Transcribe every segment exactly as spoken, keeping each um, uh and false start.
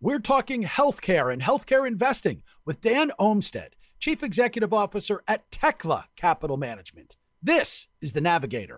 We're talking healthcare and healthcare investing with Dan Olmsted, Chief Executive Officer at Tekla Capital Management. This is The Navigator.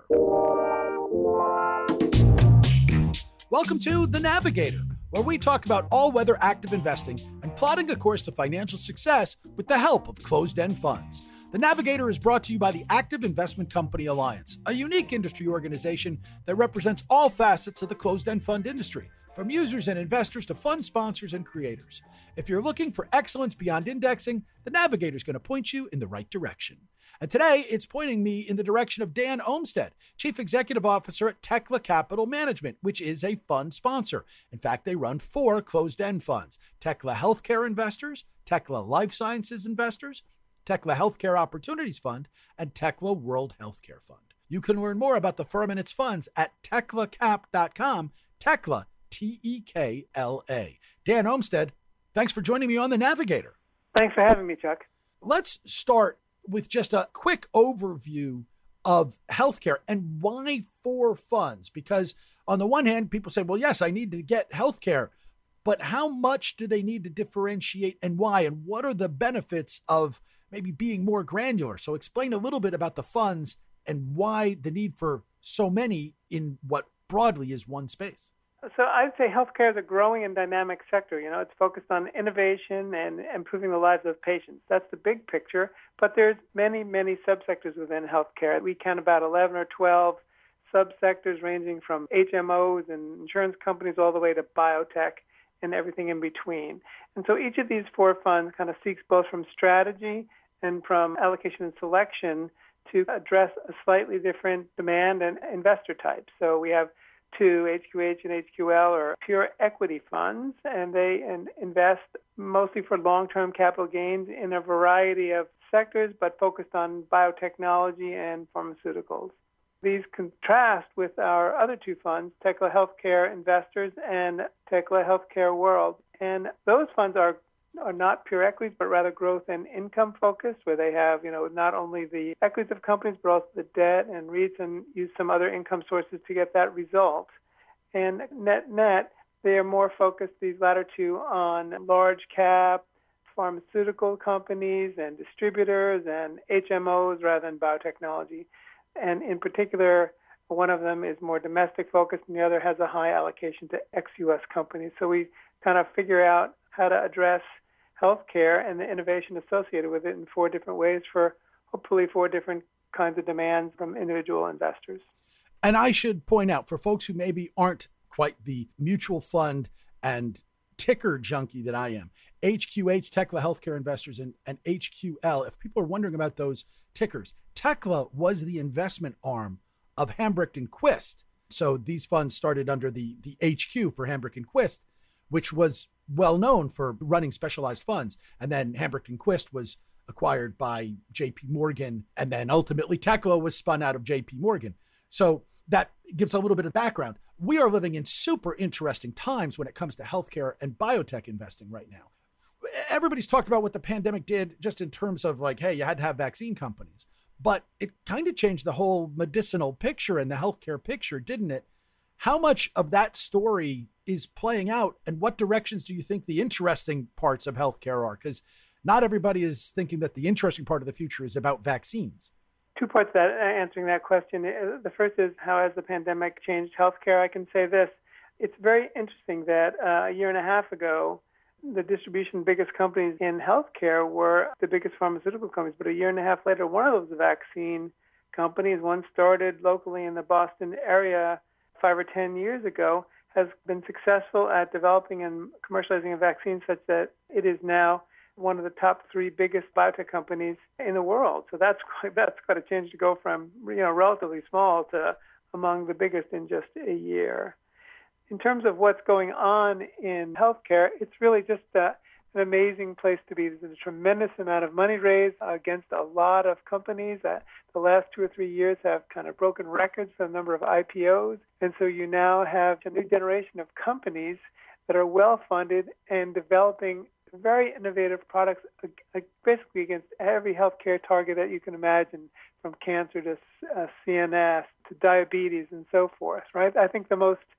Welcome to The Navigator, where we talk about all-weather active investing and plotting a course to financial success with the help of closed-end funds. The Navigator is brought to you by the Active Investment Company Alliance, a unique industry organization that represents all facets of the closed-end fund industry, from users and investors to fund sponsors and creators. If you're looking for excellence beyond indexing, the Navigator is going to point you in the right direction. And today, it's pointing me in the direction of Dan Olmsted, Chief Executive Officer at Tekla Capital Management, which is a fund sponsor. In fact, they run four closed-end funds: Tekla Healthcare Investors, Tekla Life Sciences Investors, Tekla Healthcare Opportunities Fund, and Tekla World Healthcare Fund. You can learn more about the firm and its funds at tekla cap dot com. Tekla, T E K L A. Dan Olmsted, thanks for joining me on The Navigator. Thanks for having me, Chuck. Let's start with just a quick overview of healthcare and why four funds? Because on the one hand, people say, well, yes, I need to get healthcare, but how much do they need to differentiate and why? And what are the benefits of maybe being more granular? So explain a little bit about the funds and why the need for so many in what broadly is one space. So I'd say healthcare is a growing and dynamic sector. You know, it's focused on innovation and improving the lives of patients. That's the big picture. But there's many, many subsectors within healthcare. We count about eleven or twelve subsectors ranging from H M Os and insurance companies all the way to biotech and everything in between. And so each of these four funds kind of seeks both from strategy and from allocation and selection to address a slightly different demand and investor type. So we have two, H Q H and H Q L, are pure equity funds, and they and invest mostly for long-term capital gains in a variety of sectors, but focused on biotechnology and pharmaceuticals. These contrast with our other two funds, Tekla Healthcare Investors and Tekla Healthcare World. And those funds are are not pure equities, but rather growth and income focused, where they have, you know, not only the equities of companies, but also the debt and REITs, and use some other income sources to get that result. And net net, they are more focused, these latter two, on large cap pharmaceutical companies and distributors and H M Os rather than biotechnology. And in particular, one of them is more domestic focused and the other has a high allocation to ex-U S companies. So we kind of figure out how to address healthcare and the innovation associated with it in four different ways for hopefully four different kinds of demands from individual investors. And I should point out, for folks who maybe aren't quite the mutual fund and ticker junkie that I am, H Q H, Tekla Healthcare Investors, and, and H Q L, if people are wondering about those tickers, Tekla was the investment arm of Hambrecht and Quist. So these funds started under the, the H Q for Hambrecht and Quist, which was well known for running specialized funds. And then Hambrecht and Quist was acquired by J P Morgan, and then ultimately Tekla was spun out of J P Morgan. So that gives a little bit of background. We are living in super interesting times when it comes to healthcare and biotech investing right now. Everybody's talked about what the pandemic did just in terms of like, hey, you had to have vaccine companies, but it kind of changed the whole medicinal picture and the healthcare picture, didn't it? How much of that story is playing out, and what directions do you think the interesting parts of healthcare are? Because not everybody is thinking that the interesting part of the future is about vaccines. Two parts to that, answering that question. The first is, how has the pandemic changed healthcare? I can say this. It's very interesting that uh, a year and a half ago, the distribution biggest companies in healthcare were the biggest pharmaceutical companies. But a year and a half later, one of those vaccine companies, one started locally in the Boston area five or ten years ago, has been successful at developing and commercializing a vaccine such that it is now one of the top three biggest biotech companies in the world. So that's quite, that's quite a change to go from, you know, relatively small to among the biggest in just a year. In terms of what's going on in healthcare, it's really just uh, an amazing place to be. There's a tremendous amount of money raised against a lot of companies. Uh, the last two or three years have kind of broken records for the number of I P Os. And so you now have a new generation of companies that are well-funded and developing very innovative products uh, basically against every healthcare target that you can imagine, from cancer to uh, C N S to diabetes and so forth, right? I think the most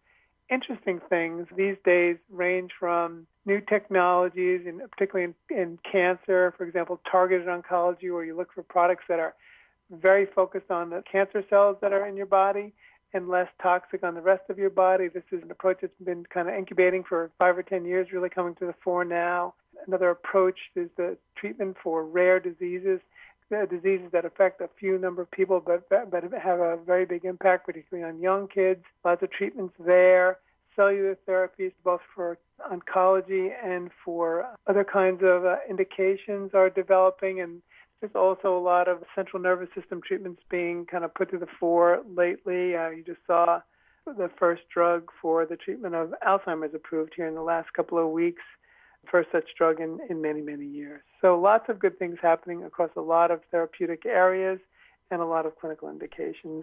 interesting things these days range from new technologies, and particularly in, in cancer, for example, targeted oncology, where you look for products that are very focused on the cancer cells that are in your body and less toxic on the rest of your body. This is an approach that's been kind of incubating for five or ten years, really coming to the fore now. Another approach is the treatment for rare diseases, the diseases that affect a few number of people but, but have a very big impact, particularly on young kids. Lots of treatments there. Cellular therapies, both for oncology and for other kinds of uh, indications, are developing. And there's also a lot of central nervous system treatments being kind of put to the fore lately. Uh, you just saw the first drug for the treatment of Alzheimer's approved here in the last couple of weeks. First such drug in, in many, many years. So lots of good things happening across a lot of therapeutic areas and a lot of clinical indications,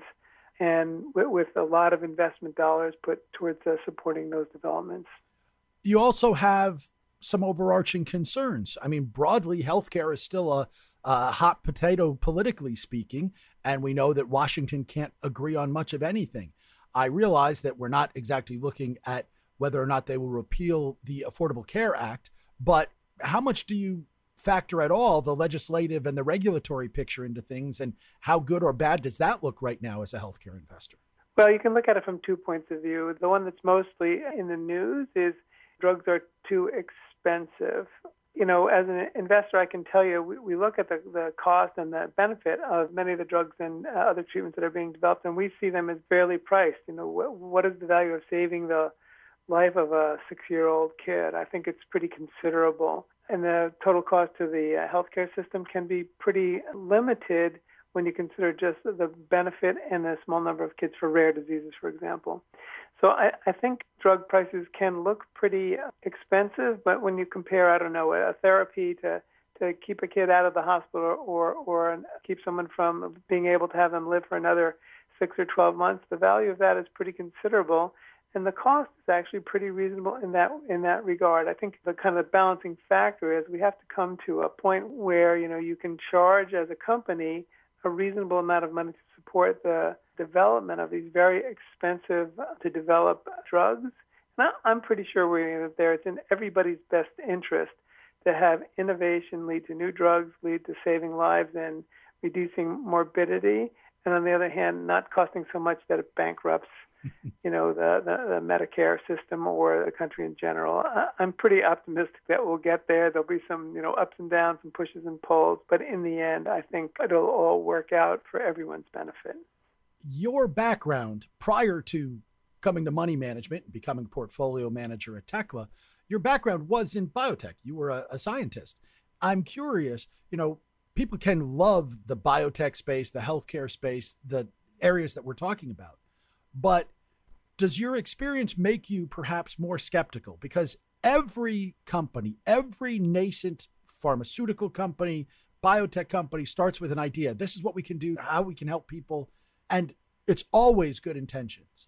and with, with a lot of investment dollars put towards uh, supporting those developments. You also have some overarching concerns. I mean, broadly, healthcare is still a, a hot potato politically speaking, and we know that Washington can't agree on much of anything. I realize that we're not exactly looking at whether or not they will repeal the Affordable Care Act, but how much do you factor at all the legislative and the regulatory picture into things, and how good or bad does that look right now as a healthcare investor? Well, you can look at it from two points of view. The one that's mostly in the news is drugs are too expensive. You know, as an investor, I can tell you, we, we look at the, the cost and the benefit of many of the drugs and uh, other treatments that are being developed, and we see them as fairly priced. You know, what, what is the value of saving the life of a six-year-old kid? I think it's pretty considerable. And the total cost to the uh, healthcare system can be pretty limited when you consider just the benefit and the small number of kids for rare diseases, for example. So I, I think drug prices can look pretty expensive, but when you compare, I don't know, a therapy to, to keep a kid out of the hospital or, or keep someone from being able to have them live for another six or twelve months, the value of that is pretty considerable. And the cost is actually pretty reasonable in that in that regard. I think the kind of balancing factor is we have to come to a point where, you know, you can charge as a company a reasonable amount of money to support the development of these very expensive to develop drugs. And I'm pretty sure we're there. It's in everybody's best interest to have innovation lead to new drugs, lead to saving lives and reducing morbidity, and on the other hand, not costing so much that it bankrupts you know, the, the, the Medicare system or the country in general. I, I'm pretty optimistic that we'll get there. There'll be some, you know, ups and downs and pushes and pulls, but in the end, I think it'll all work out for everyone's benefit. Your background prior to coming to money management and becoming portfolio manager at Tekla, your background was in biotech. You were a, a scientist. I'm curious, you know, people can love the biotech space, the healthcare space, the areas that we're talking about. But does your experience make you perhaps more skeptical? Because every company, every nascent pharmaceutical company, biotech company starts with an idea. This is what we can do, how we can help people. And it's always good intentions.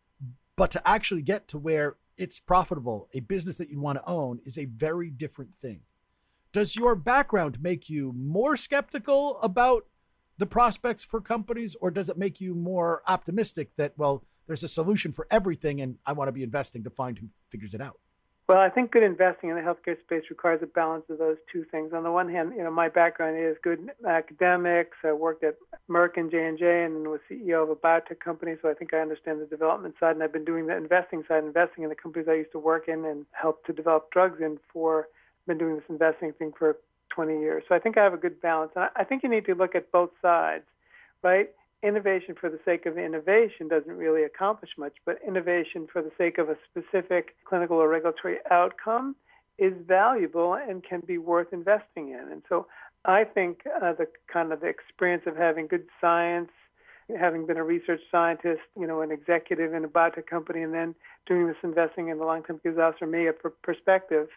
But to actually get to where it's profitable, a business that you want to own, is a very different thing. Does your background make you more skeptical about the prospects for companies, or does it make you more optimistic that, well, there's a solution for everything and I want to be investing to find who figures it out? Well, I think good investing in the healthcare space requires a balance of those two things. On the one hand, you know, my background is good academics. I worked at Merck and J and J and was C E O of a biotech company, so I think I understand the development side, and I've been doing the investing side, investing in the companies I used to work in and help to develop drugs in for, I've been doing this investing thing for twenty years. So I think I have a good balance. And I think you need to look at both sides, right? Innovation for the sake of innovation doesn't really accomplish much, but innovation for the sake of a specific clinical or regulatory outcome is valuable and can be worth investing in. And so I think uh, the kind of the experience of having good science, having been a research scientist, you know, an executive in a biotech company, and then doing this investing in the long term gives us or me a per- perspective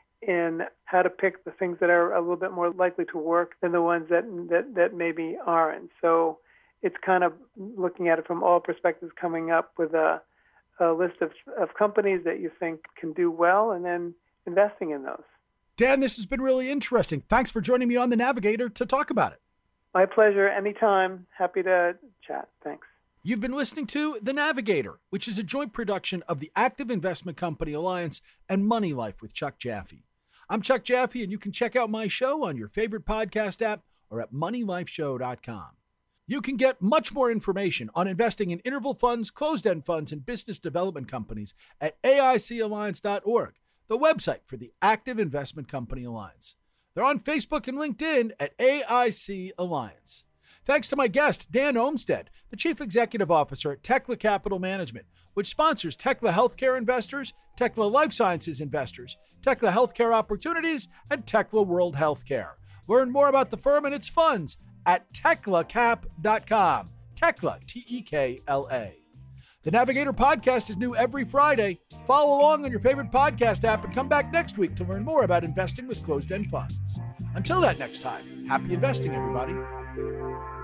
in how to pick the things that are a little bit more likely to work than the ones that that, that maybe aren't. So it's kind of looking at it from all perspectives, coming up with a, a list of, of companies that you think can do well, and then investing in those. Dan, this has been really interesting. Thanks for joining me on The Navigator to talk about it. My pleasure. Anytime. Happy to chat. Thanks. You've been listening to The Navigator, which is a joint production of the Active Investment Company Alliance and Money Life with Chuck Jaffe. I'm Chuck Jaffe, and you can check out my show on your favorite podcast app or at money life show dot com. You can get much more information on investing in interval funds, closed-end funds, and business development companies at A I C alliance dot org, the website for the Active Investment Company Alliance. They're on Facebook and LinkedIn at A I C Alliance. Thanks to my guest, Dan Olmsted, the Chief Executive Officer at Tekla Capital Management, which sponsors Tekla Healthcare Investors, Tekla Life Sciences Investors, Tekla Healthcare Opportunities, and Tekla World Healthcare. Learn more about the firm and its funds at tekla cap dot com. Tekla, T E K L A. The Navigator podcast is new every Friday. Follow along on your favorite podcast app and come back next week to learn more about investing with closed-end funds. Until that next time, happy investing, everybody.